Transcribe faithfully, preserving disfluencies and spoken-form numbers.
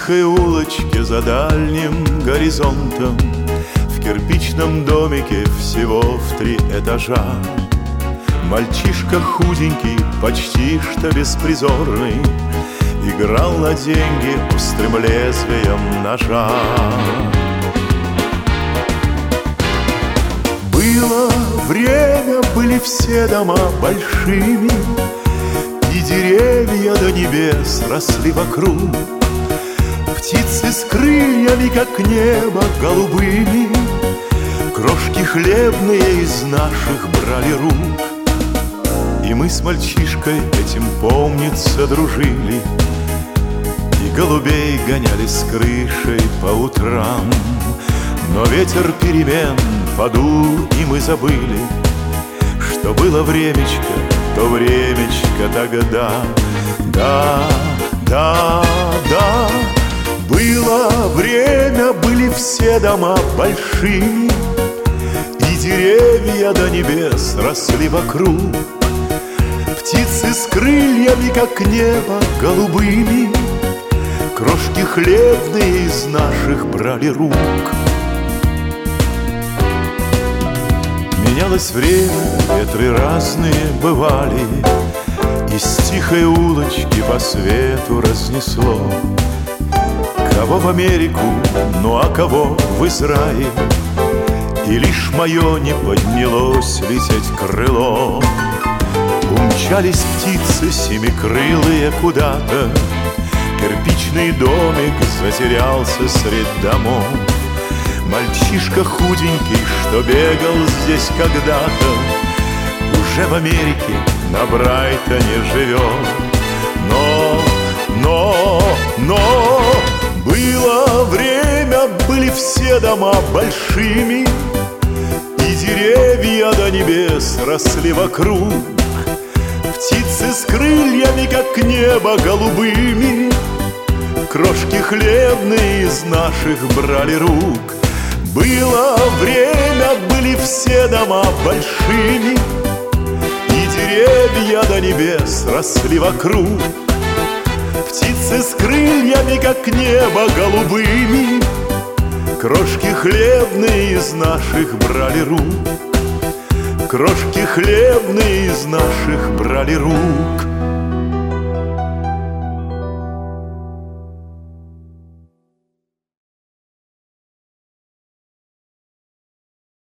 тихой улочке за дальним горизонтом, в кирпичном домике всего в три этажа, мальчишка худенький, почти что беспризорный, играл на деньги острым лезвием ножа. Было время, были все дома большими, и деревья до небес росли вокруг. Птицы с крыльями, как небо, голубыми, крошки хлебные из наших брали рук. И мы с мальчишкой этим, помнится, дружили, и голубей гоняли с крышей по утрам. Но ветер перемен подул, и мы забыли, что было времечко, то времечко тогда. Да, да, да, было время, были все дома большими, и деревья до небес росли вокруг. Птицы с крыльями, как небо, голубыми, крошки хлебные из наших брали рук. Менялось время, ветры разные бывали, из тихой улочки по свету разнесло. Кого в Америку, ну а кого в Израиль, и лишь мое не поднялось лететь крыло. Умчались птицы семикрылые куда-то, кирпичный домик затерялся средь домов. Мальчишка худенький, что бегал здесь когда-то, уже в Америке на Брайтоне живет. Но, но, но было время, были все дома большими, и деревья до небес росли вокруг. Птицы с крыльями, как небо, голубыми, крошки хлебные из наших брали рук. Было время, были все дома большими, и деревья до небес росли вокруг. Птицы с крыльями, как небо, голубыми, крошки хлебные из наших брали рук. Крошки хлебные из наших брали рук.